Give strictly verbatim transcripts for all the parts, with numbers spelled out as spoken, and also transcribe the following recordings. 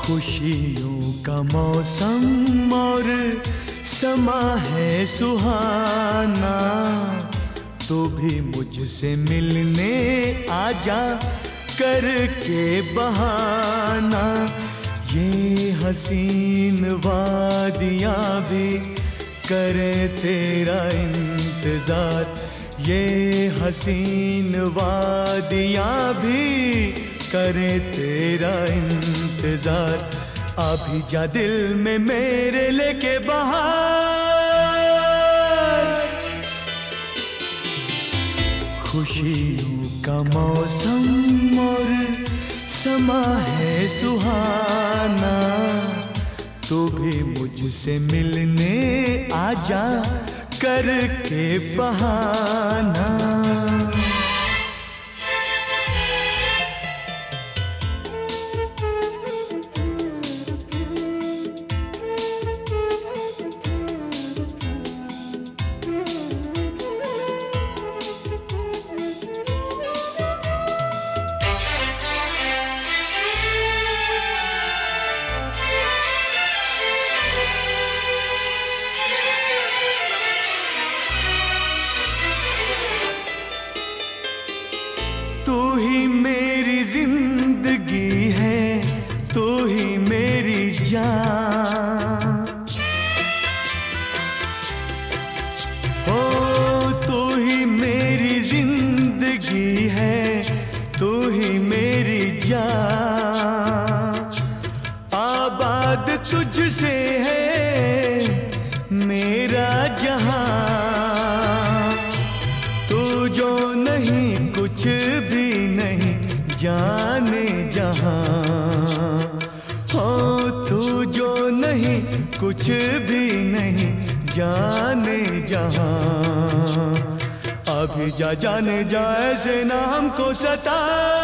खुशियों का मौसम और समा है सुहाना, तो भी मुझसे मिलने आजा करके बहाना। ये हसीन वादियाँ भी करे तेरा इंतजार, ये हसीन वादियाँ भी करे तेरा इंतजार। अभी जा दिल में मेरे लेके बहार, खुशियों का मौसम और समा है सुहाना, तो भी मुझसे मिलने आजा करके बहाना। तू ही मेरी जिंदगी है, तू ही मेरी जान, हो तू ही मेरी जिंदगी है, तू ही मेरी जान। आबाद तुझसे है मेरा जहां, तू जो नहीं कुछ भी नहीं जाने जहां, हो तू जो नहीं कुछ भी नहीं जाने जहां। अभी जा जाने जा ऐसे ना हमको सता,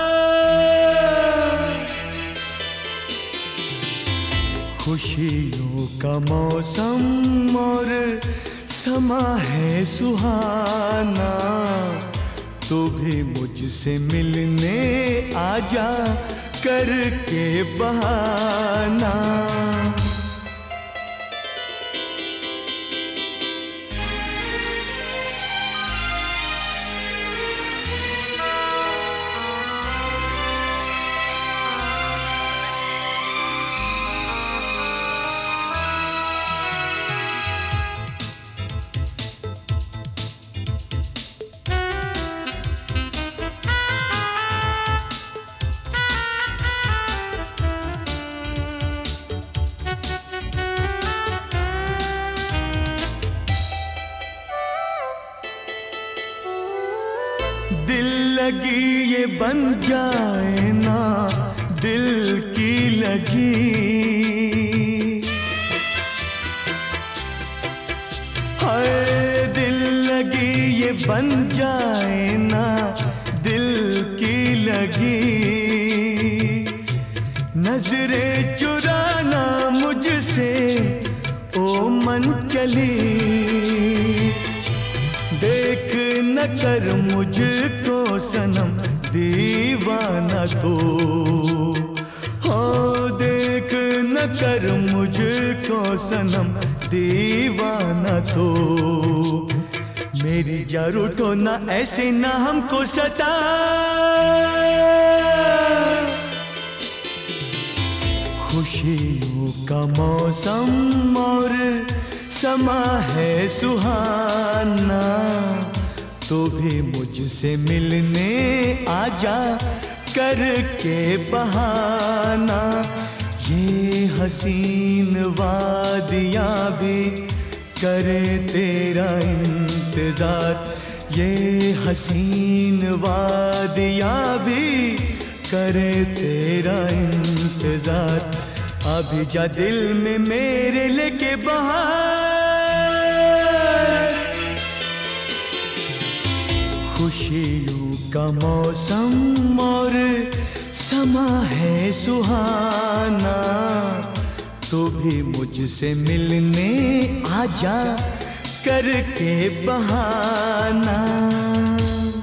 खुशियों का मौसम और समा है सुहाना, तू भी मुझसे मिलने आजा करके बहाना। दिल लगी ये बन जाए ना दिल की लगी, हाय दिल लगी ये बन जाए ना दिल की लगी। नजरें चुराना मुझसे ओ मन चली, देख न कर मुझको सनम दीवाना तो, हो देख न कर मुझको सनम दीवाना तो। मेरी जा रूठो ना ऐसे ना हमको सता, खुशियों का मौसम और समा है सुहाना, तो भी मुझसे मिलने आजा करके बहाना। ये हसीन वादियाँ भी करे तेरा इंतजार, ये हसीन वादियाँ भी करे तेरा इंतजार। अभी जा दिल में मेरे लेके बहार, खुशियों का मौसम और समा है सुहाना, तो भी मुझसे मिलने आजा करके बहाना।